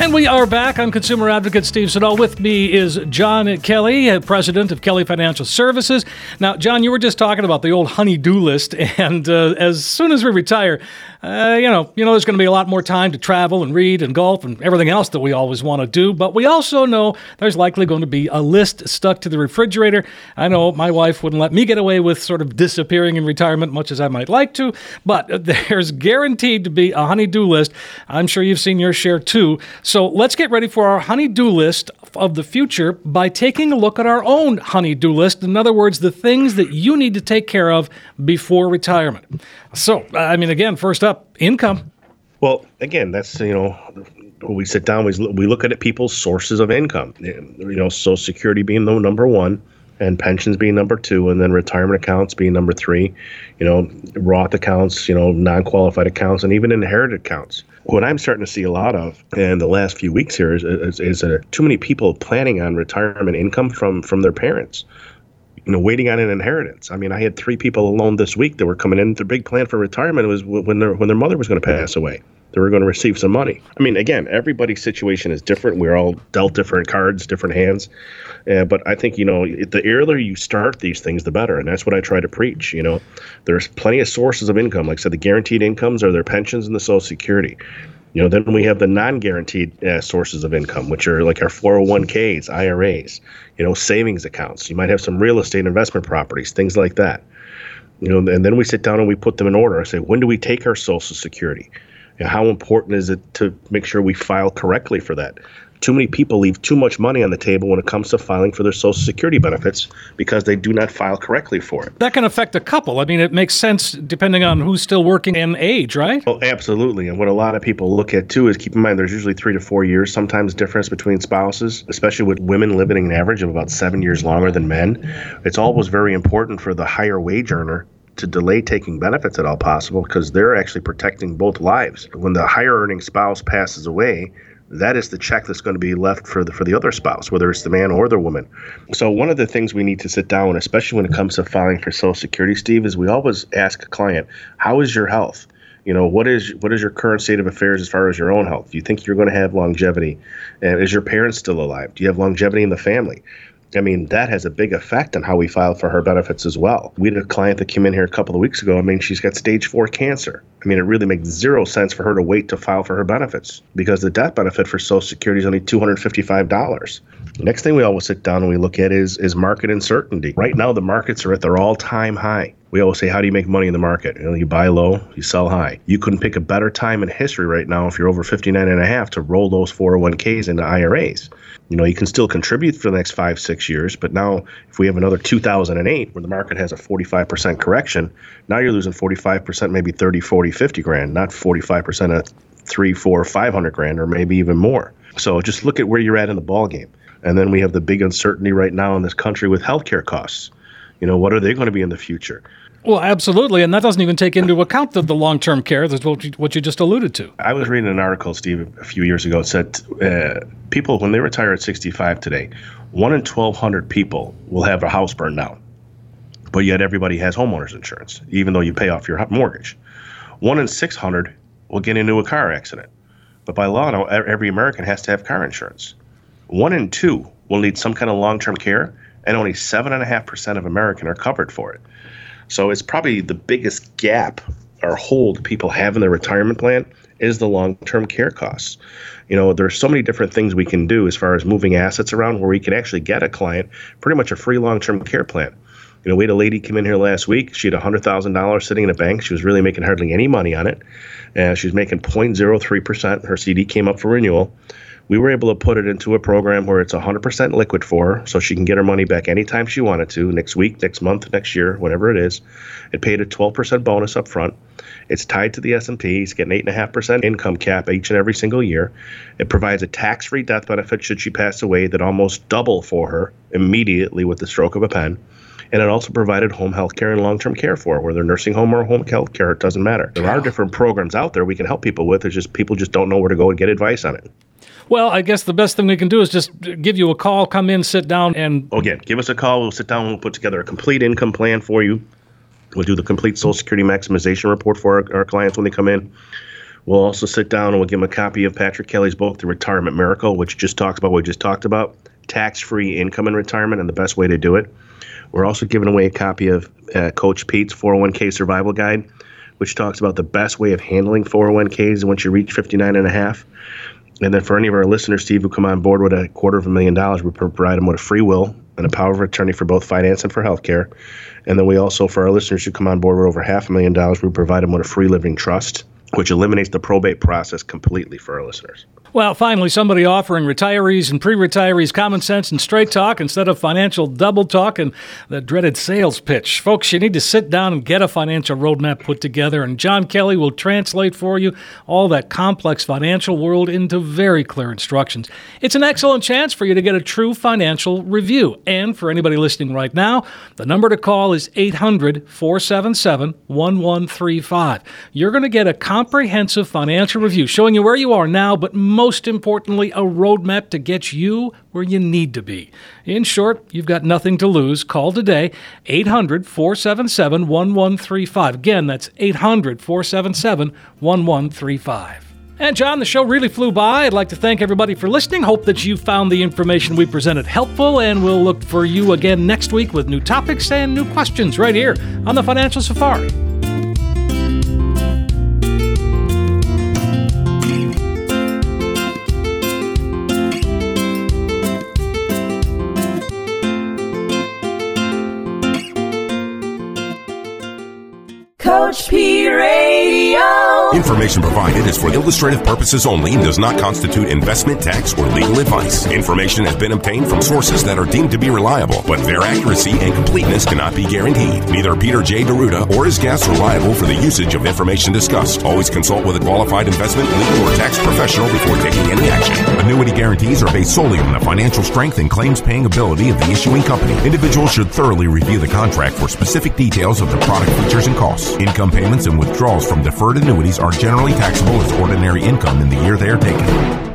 And we are back. I'm Consumer Advocate Steve Siddall. With me is John Kelly, President of Kelly Financial Services. Now, John, you were just talking about the old honey-do list, and as soon as we retire, there's going to be a lot more time to travel and read and golf and everything else that we always want to do. But we also know there's likely going to be a list stuck to the refrigerator. I know my wife wouldn't let me get away with sort of disappearing in retirement, much as I might like to, but there's guaranteed to be a honey-do list. I'm sure you've seen your share too. So let's get ready for our honey-do list of the future by taking a look at our own honey-do list. In other words, the things that you need to take care of before retirement. So, again, first up, income. Well, again, that's, when we sit down, we look at people's sources of income. Social Security being the number one, and pensions being number two, and then retirement accounts being number three, Roth accounts, non-qualified accounts, and even inherited accounts. What I'm starting to see a lot of in the last few weeks here is too many people planning on retirement income from their parents, waiting on an inheritance. I had 3 people alone this week that were coming in. Their big plan for retirement was when their mother was going to pass away. They were going to receive some money. Again, everybody's situation is different. We're all dealt different cards, different hands. But I think, the earlier you start these things, the better. And that's what I try to preach. There's plenty of sources of income. Like I said, the guaranteed incomes are their pensions and the Social Security. Then we have the non-guaranteed sources of income, which are like our 401ks, IRAs, savings accounts. You might have some real estate investment properties, things like that. And then we sit down and we put them in order. I say, when do we take our Social Security? How important is it to make sure we file correctly for that? Too many people leave too much money on the table when it comes to filing for their Social Security benefits because they do not file correctly for it. That can affect a couple. It makes sense depending on who's still working and age, right? Well, absolutely. And what a lot of people look at, too, is keep in mind there's usually 3 to 4 years, sometimes difference between spouses, especially with women living an average of about 7 years longer than men. It's always very important for the higher wage earner to delay taking benefits at all possible because they're actually protecting both lives. When the higher earning spouse passes away, that is the check that's going to be left for the other spouse, whether it's the man or the woman. So one of the things we need to sit down, especially when it comes to filing for Social Security, Steve, is we always ask a client, how is your health? What is your current state of affairs as far as your own health? Do you think you're going to have longevity? Is your parents still alive? Do you have longevity in the family? That has a big effect on how we file for her benefits as well. We had a client that came in here a couple of weeks ago. She's got stage 4 cancer. It really makes zero sense for her to wait to file for her benefits because the death benefit for Social Security is only $255. The next thing we always sit down and we look at is market uncertainty. Right now, the markets are at their all-time high. We always say, how do you make money in the market? You buy low, you sell high. You couldn't pick a better time in history right now if you're over 59 and a half to roll those 401ks into IRAs. You can still contribute for the next 5-6 years, but now if we have another 2008 where the market has a 45% correction, now you're losing 45%, maybe 30, 40, 50 grand, not 45% of 3, 4, 500 grand, or maybe even more. So just look at where you're at in the ball game. And then we have the big uncertainty right now in this country with healthcare costs. What are they going to be in the future? Well, absolutely. And that doesn't even take into account the long-term care. That's what you just alluded to. I was reading an article, Steve, a few years ago. It said people, when they retire at 65 today, 1 in 1,200 people will have a house burned down. But yet everybody has homeowners insurance, even though you pay off your mortgage. 1 in 600 will get into a car accident. But by law now, every American has to have car insurance. 1 in 2 will need some kind of long-term care, and only 7.5% of Americans are covered for it. So it's probably the biggest gap or hold people have in their retirement plan is the long-term care costs. There's so many different things we can do as far as moving assets around where we can actually get a client pretty much a free long-term care plan. We had a lady come in here last week. She had $100,000 sitting in a bank. She was really making hardly any money on it. She was making 0.03%. Her CD came up for renewal. We were able to put it into a program where it's 100% liquid for her, so she can get her money back anytime she wanted to, next week, next month, next year, whatever it is. It paid a 12% bonus up front. It's tied to the S&P. It's getting 8.5% income cap each and every single year. It provides a tax-free death benefit should she pass away that almost double for her immediately with the stroke of a pen. And it also provided home health care and long-term care for her, whether nursing home or home health care, it doesn't matter. There are different programs out there we can help people with. It's just people just don't know where to go and get advice on it. Well, I guess the best thing we can do is just give you a call, come in, sit down, and... Again, give us a call. We'll sit down. We'll put together a complete income plan for you. We'll do the complete Social Security maximization report for our clients when they come in. We'll also sit down and we'll give them a copy of Patrick Kelly's book, The Retirement Miracle, which just talks about what we just talked about, tax-free income in retirement and the best way to do it. We're also giving away a copy of Coach Pete's 401k Survival Guide, which talks about the best way of handling 401ks once you reach 59 and a half. And then for any of our listeners, Steve, who come on board with $250,000, we provide them with a free will and a power of attorney for both finance and for healthcare. And then we also, for our listeners who come on board with over $500,000, we provide them with a free living trust, which eliminates the probate process completely for our listeners. Well, finally, somebody offering retirees and pre-retirees common sense and straight talk instead of financial double talk and the dreaded sales pitch. Folks, you need to sit down and get a financial roadmap put together, and John Kelly will translate for you all that complex financial world into very clear instructions. It's an excellent chance for you to get a true financial review. And for anybody listening right now, the number to call is 800-477-1135. You're going to get a comprehensive financial review showing you where you are now, but most importantly, a roadmap to get you where you need to be. In short, you've got nothing to lose. Call today, 800-477-1135. Again, that's 800-477-1135. And John, the show really flew by. I'd like to thank everybody for listening. Hope that you found the information we presented helpful, and we'll look for you again next week with new topics and new questions right here on the Financial Safari. Coach P Radio. Information provided is for illustrative purposes only and does not constitute investment, tax, or legal advice. Information has been obtained from sources that are deemed to be reliable, but their accuracy and completeness cannot be guaranteed. Neither Peter J. D'Arruda or his guests are liable for the usage of information discussed. Always consult with a qualified investment, legal, or tax professional before taking any action. Annuity guarantees are based solely on the financial strength and claims-paying ability of the issuing company. Individuals should thoroughly review the contract for specific details of the product features and costs. Income payments and withdrawals from deferred annuities are generally taxable as ordinary income in the year they are taken.